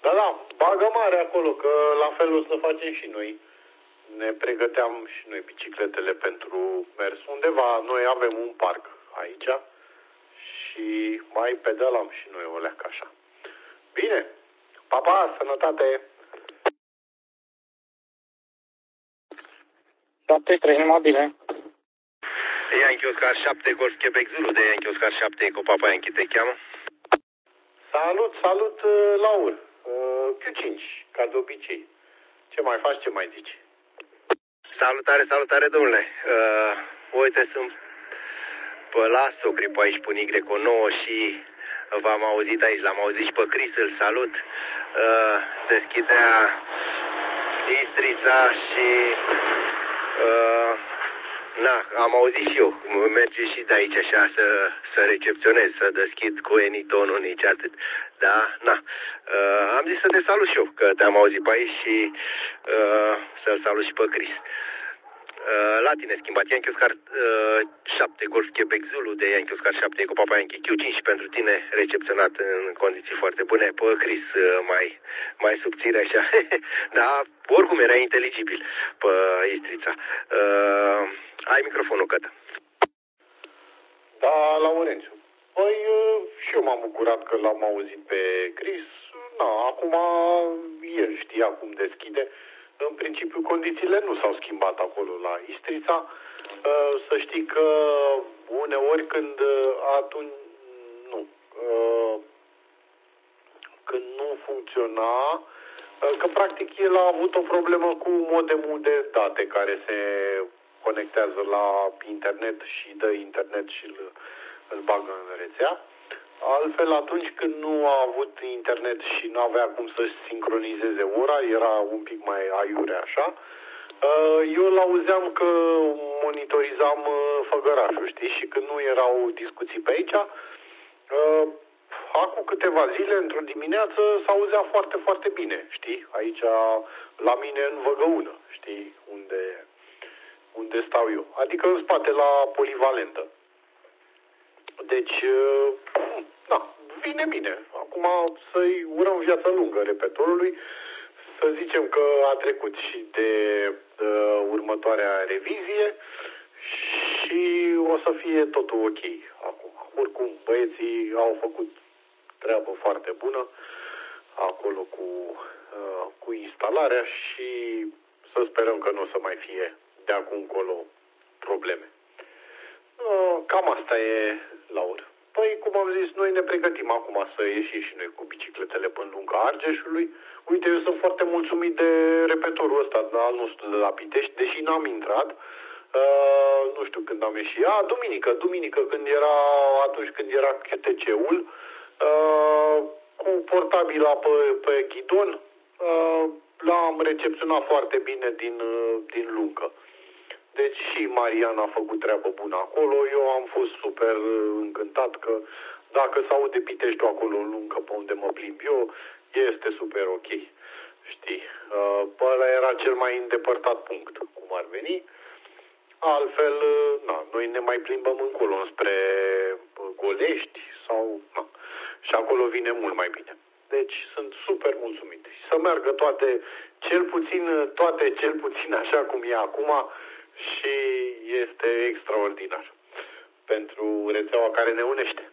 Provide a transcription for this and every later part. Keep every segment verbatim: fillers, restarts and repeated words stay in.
Da, da, bagă mare acolo, că la fel o să facem și noi. Ne pregăteam și noi bicicletele pentru mers undeva. Noi avem un parc aici și mai pedalam și noi o leacă așa. Bine, pa, pa, sănătate! șapte trei, numai bine. Yankee Oscar șapte, Golf Quebec Zulu de Yankee Oscar șapte, cu Papa Yankee te cheamă. Salut, salut, Laur. Q cinci, ca de obicei. Ce mai faci, ce mai zici? Salutare, salutare, domnule. Uh, uite, sunt pe la socri pe aici, pe Y nouă și v-am auzit aici, l-am auzit și pe Chris, îl salut. Uh, deschidea Istrița și... Uh, na, am auzit și eu. Merge și de aici așa să, să recepționez, să deschid cu enitonul, nici atât. Da, na. Uh, am zis să te salut și eu, că te-am auzit pe aici și uh, să-l salut și pe Chris. Uh, la tine schimbat Yankee Oscar uh, șapte, Golf Quebec Zulu de Yankee Oscar șapte cu Papa Yankee Q cinci pentru tine, recepționat în condiții foarte bune. Pe Chris uh, mai, mai subțire așa. Da, oricum era inteligibil pe Istrița. Uh, ai microfonul, Cătă. Da, Laurențiu. Păi și eu m-am bucurat că l-am auzit pe Chris. Na, acum el știa cum deschide. În principiu, condițiile nu s-au schimbat acolo la Istrița. Să știi că uneori când atunci, nu, când nu funcționa, că practic el a avut o problemă cu modemul de date care se conectează la internet și dă internet și îl, îl bagă în rețea. Altfel, atunci când nu a avut internet și nu avea cum să-și sincronizeze ora, era un pic mai aiure așa, eu l-auzeam că monitorizam Făgărașul, știi? Și când nu erau discuții pe aici, acum câteva zile, într-o dimineață, s-auzea foarte, foarte bine, știi? Aici, la mine, în Văgăună, știi? Unde, unde stau eu. Adică în spate, la Polivalentă. Deci, da, vine bine. Acum să-i urăm viață lungă repetorului. Să zicem că a trecut și de uh, următoarea revizie și o să fie totul ok acum. Oricum, băieții au făcut treabă foarte bună acolo cu, uh, cu instalarea și să sperăm că nu o să mai fie de acum încolo probleme. Uh, cam asta e, Laur. Păi, cum am zis, noi ne pregătim acum să ieșim și noi cu bicicletele până lunga Argeșului. Uite, eu sunt foarte mulțumit de repetorul ăsta al nostru de la Pitești, deși n-am intrat. Uh, nu știu când am ieșit. A, duminică, duminică, când era, atunci când era Q T C-ul, uh, cu portabila pe, pe ghidon, uh, l-am recepționat foarte bine din, uh, din luncă. Deci și Marian a făcut treabă bună acolo. Eu am fost super încântat că dacă se aude Piteștiul acolo în luncă pe unde mă plimb eu, este super ok. Știi? Pe ăla era cel mai îndepărtat punct, cum ar veni. Altfel, na, noi ne mai plimbăm încolo spre Golești sau... Na, și acolo vine mult mai bine. Deci sunt super mulțumit. Să meargă toate, cel puțin, toate cel puțin așa cum e acum, și este extraordinar pentru rețeaua care ne unește.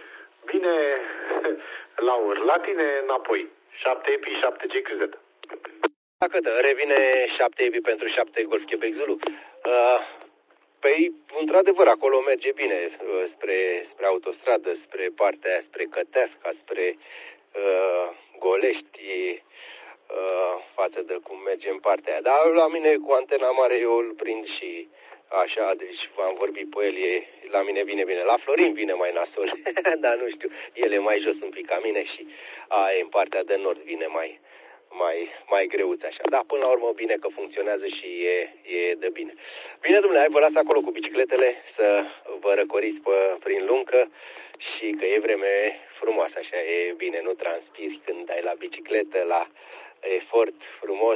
Bine, Laur, la tine înapoi. șapte E P I, șapte G Q Z. Dacă revine șapte E P I pentru șapte Golf Quebec Zulu. Uh, păi, într-adevăr, acolo merge bine uh, spre, spre autostradă, spre partea aia, spre Căteasca, spre uh, Golești, Uh, față de cum merge în partea aia. Dar la mine cu antena mare eu îl prind și așa, deci v-am vorbit pe el, e, la mine vine bine. La Florin vine mai nasol, dar nu știu, el e mai jos un pic ca mine și a, e în partea de nord vine mai, mai, mai greuț așa. Da, până la urmă bine că funcționează și e, e de bine. Bine, domnule, hai vă las acolo cu bicicletele să vă răcoriți pe, prin luncă și că e vreme frumoasă așa, e bine, nu transpiri când dai la bicicletă, la efort frumos,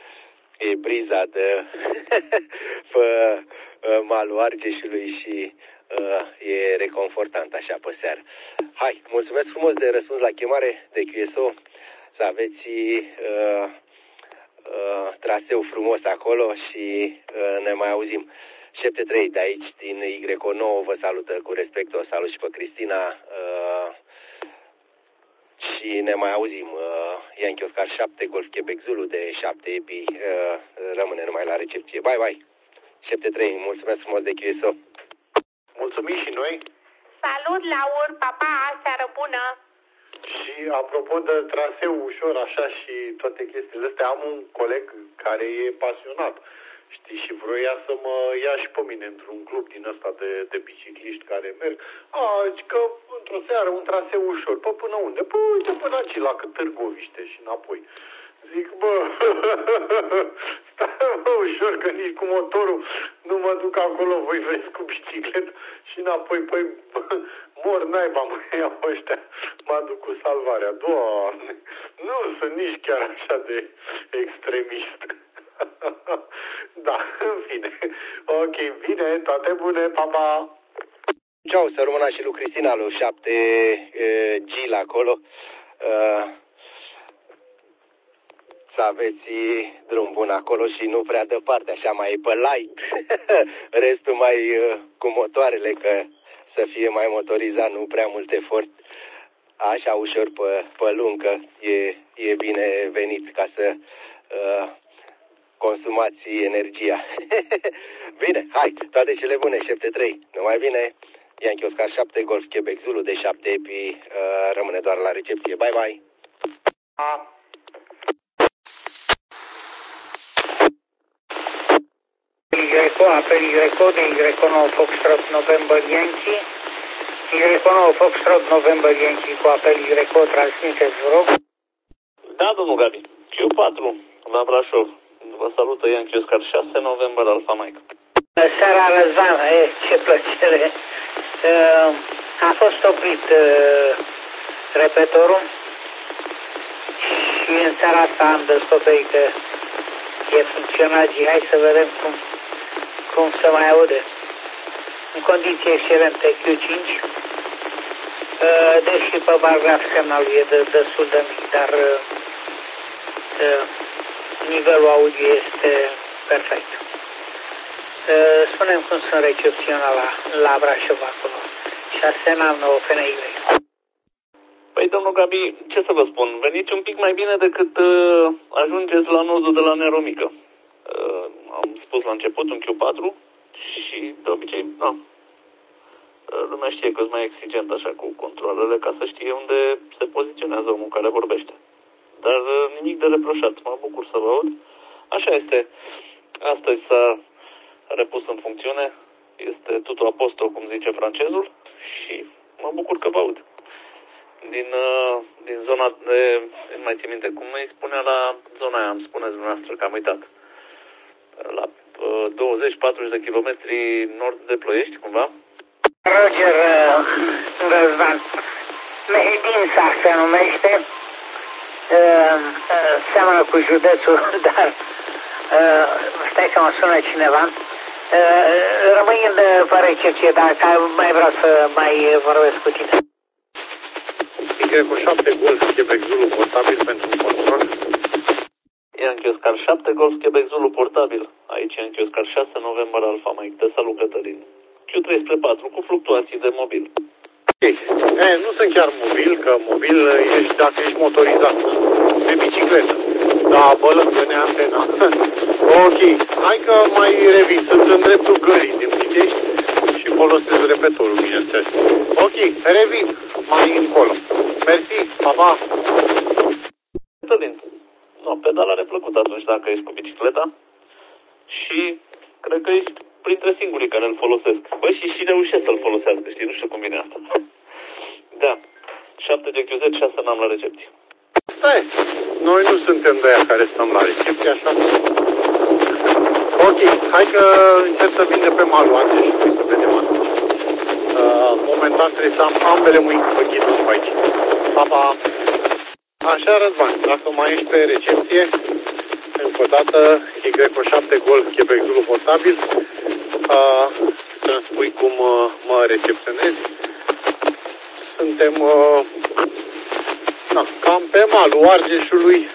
e briza de pe malul Argeșului și uh, e reconfortant așa pe seară. Hai, mulțumesc frumos de răspuns la chemare de Q S O. Să să aveți uh, uh, traseu frumos acolo și uh, ne mai auzim. șapte trei de aici, din Y nouă, vă salută cu respect, o salut și pe Cristina uh, și ne mai auzim. Uh, Yankee Oscar șapte, Golf Quebec Zulu de șapte Epi, uh, rămâne numai la recepție. Bye, bye! șapte trei, mulțumesc frumos de Q S O. Mulțumim și noi. Salut, Laur, papa, seară bună. Și apropo de traseu ușor așa și toate chestiile astea, am un coleg care e pasionat, știi, și vroia să mă ia și pe mine într-un club din ăsta de, de bicicliști care merg. A, că într-o seară un traseu ușor. Păi până unde? Păi uite până aici, la Târgoviște și înapoi. Zic, bă, stai bă, ușor, că nici cu motorul nu mă duc acolo, voi vreți cu bicicletă și înapoi, păi, bă, mor naiba, mă iau ăștia, mă duc cu salvarea. Doamne, nu sunt nici chiar așa de extremist. Da, în fine. Ok, bine, toate bune, pa, pa. Ceau, să rămână și lui Cristina, lui șapte G la acolo. Uh, să aveți drum bun acolo și nu prea departe, așa mai pe light. Restul mai uh, cu motoarele, că să fie mai motorizat, nu prea mult efort. Așa ușor pe, pe lungă e, e bine venit ca să uh, consumați energia. Bine, hai, toate cele bune, șapte trei, numai bine. Yankee Oscar șapte, Golf Quebec Zulu de șapte Epi, uh, rămâne doar la recepție. Bye, bye! A. Y, apel Y, de Y nouă Foxtrot November Yankee, Y nouă Foxtrot November Yankee cu apel Y, transmiteți, vă rog. Da, domnul Gabi, Q patru, la Brașov, vă salută Yankee Oscar șase, November Alpha Mike. Seara, Răzvan, e, ce plăcere. A fost oprit repetorul și în seara asta am descoperit că e funcționat. Hai să vedem cum, cum se mai aude. În condiții excelente Q cinci, deși pe bargraf semnalul e de, destul de mic, dar nivelul audio este perfect. Spunem cum sunt recepționat la, la Brașov acolo. șase nouă F N Y. Păi, domnul Gabi, ce să vă spun? Veniți un pic mai bine decât uh, ajungeți la nodul de la Neromică. Uh, am spus la început un Q patru și de obicei, da. Uh, lumea știe că sunt mai exigent așa cu controlele ca să știe unde se poziționează omul care vorbește. Dar uh, nimic de reproșat. Mă bucur să vă aud. Așa este. Astăzi s-a repus în funcțiune. Este tutul apostol, cum zice francezul. Și mă bucur că vă aud. Din, uh, din zona de, nu mai țin minte, cum îi spunea la zona aia, îmi spuneți dumneavoastră că am uitat. La uh, douăzeci patruzeci de kilometri nord de Ploiești, cumva? Roger uh, Răzvan, Mehedința se numește, uh, uh, seamănă cu județul, dar uh, stai că mă sună cineva. Uh, rămâi în pe recepție, dacă mai vreau să mai vorbesc cu tine. Y șapte, Golf Quebec Zulu portabil pentru control. Yankee Oscar șapte, Golf Quebec Zulu portabil. Aici Yankee Oscar șase, November Alpha Mike. Te salut, Cătălin. Q trei spre patru cu fluctuații de mobil. E, nu sunt chiar mobil, că mobil ești dacă ești motorizat pe bicicletă. Da, bălângă-ne antena. Ok, hai că mai revin. Sunt în dreptul gării din Pitești și folosesc repetorul, bineînțeles. Ok, revin mai încolo. Mersi, pa, pa. Cătălin, no, pedalare plăcută atunci dacă ești cu bicicleta și cred că ești printre singurii care îl folosesc. Băi, și și reușesc să-l folosească, știi? Nu știu cum vine asta. Da, șapte G Q Z, șase n-am la recepție. Stai, noi nu suntem de aia care stăm la recepție, așa? Ok, hai că încerc să vin de pe malul Anțe și să vedem atunci. Uh, momentan trebuie să am ambele mâini pe ghidul pe aici. Pa, pa. Așa, Răzvan, dacă mai ești pe recepție, încă o dată, Y șapte Golf Quebec Zulu portabil, uh, să-mi spui cum uh, mă recepționezi. Suntem uh, da, cam pe malul Argeșului,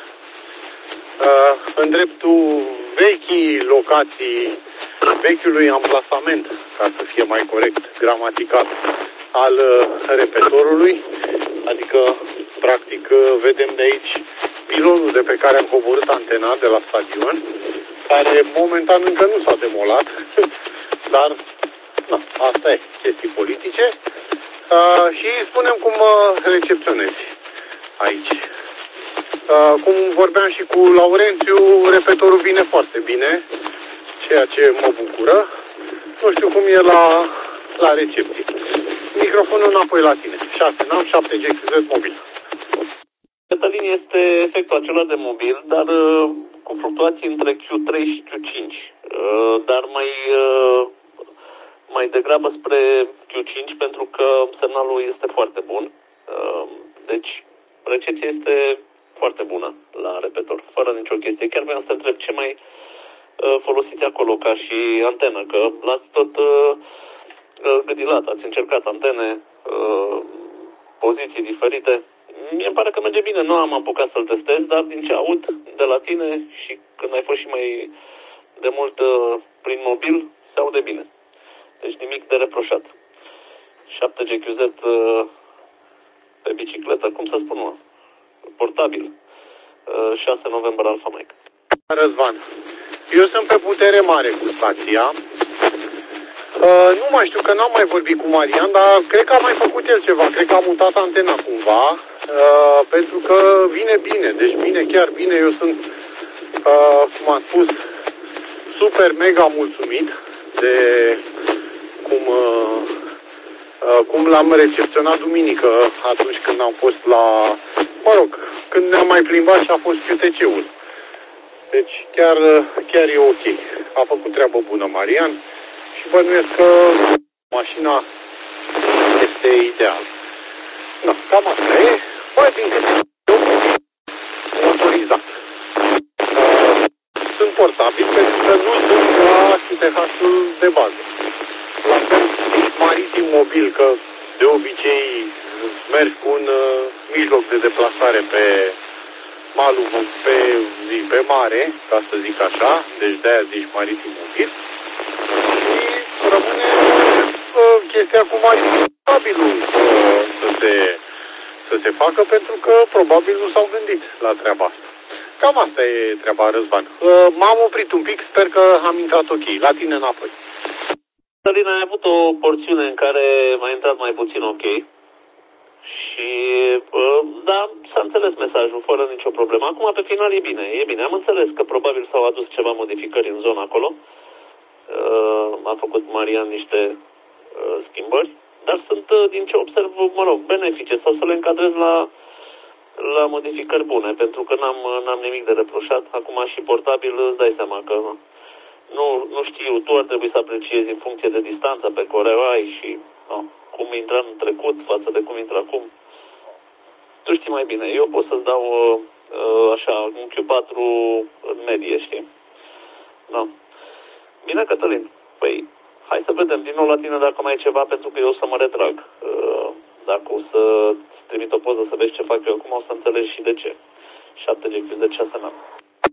uh, în dreptul vechii locații, vechiului amplasament, ca să fie mai corect, gramatical, al uh, repetorului, adică, practic, uh, vedem de aici pilonul de pe care am coborât antena de la stadion, care momentan încă nu s-a demolat, dar na, asta e, chestii politice. Uh, și spunem cum uh, recepționezi aici. Uh, cum vorbeam și cu Laurențiu, repetorul vine foarte bine, ceea ce mă bucură. Nu știu cum e la, la recepție. Microfonul înapoi la tine. șase N A M, șapte G Q Z mobil. Cătălin, este efectul acela de mobil, dar uh, cu fluctuații între Q trei și Q cinci. Uh, dar mai... Uh, mai degrabă spre Q cinci pentru că semnalul este foarte bun. Deci, recepția este foarte bună la repetor, fără nicio chestie. Chiar vreau să întreb ce mai folosiți acolo ca și antenă, că l-ați tot gâdilat, ați încercat antene, poziții diferite. Mie îmi pare că merge bine, nu am apucat să-l testez, dar din ce aud de la tine și când ai fost și mai de mult prin mobil, se aude bine. Deci nimic de reproșat. șapte G Q Z uh, pe bicicletă, cum să spun, mă? Portabil. Uh, șase noiembrie Alfa Mike. Răzvan, eu sunt pe putere mare cu stația. Uh, nu mai știu că n-am mai vorbit cu Marian, dar cred că a mai făcut el ceva. Cred că a mutat antena cumva, uh, pentru că vine bine. Deci bine, chiar bine. Eu sunt, uh, cum am spus, super mega mulțumit de cum, uh, uh, cum l-am recepționat duminică atunci când am fost la, mă rog, când ne-am mai plimbat și a fost Q T C-ul. Deci chiar, chiar e ok. A făcut treabă bună Marian și bănuiesc că mașina este ideală. Da, cam asta e. Mai bine, motorizat. Uh, sunt portabil pentru că nu sunt la C T H-ul de bază. La fel, maritim mobil, că de obicei merg cu un uh, mijloc de deplasare pe malul, pe, zi, pe mare, ca să zic așa, deci de-aia zici maritim mobil. Și rămâne uh, chestia cu maritim mobilul uh, să, se, să se facă, pentru că probabil nu s-au gândit la treaba asta. Cam asta e treaba, Răzvan. Uh, m-am oprit un pic, sper că am intrat ok. La tine înapoi. Cătălin, ai avut o porțiune în care a intrat mai puțin ok. Și, uh, da, s-a înțeles mesajul, fără nicio problemă. Acum, pe final, e bine, e bine. Am înțeles că probabil s-au adus ceva modificări în zona acolo. Uh, a făcut Marian niște uh, schimbări. Dar sunt, uh, din ce observ, mă rog, benefice. Sau să le încadrez la, la modificări bune, pentru că n-am, n-am nimic de reproșat. Acum și portabil, îți dai seama că nu, nu știu, tu ar trebui să apreciezi în funcție de distanța pe care o ai și... No. Cum intra în trecut față de cum intră acum. Tu știi mai bine. Eu pot să-ți dau uh, așa, un Q patru în medie, știi? Da. Bine, Cătălin. Păi, hai să vedem din nou la tine dacă mai e ceva, pentru că eu o să mă retrag. Uh, dacă o să trimit o poză să vezi ce fac eu acum, o să înțelegi și de ce. șapte G Q Z șase N A M.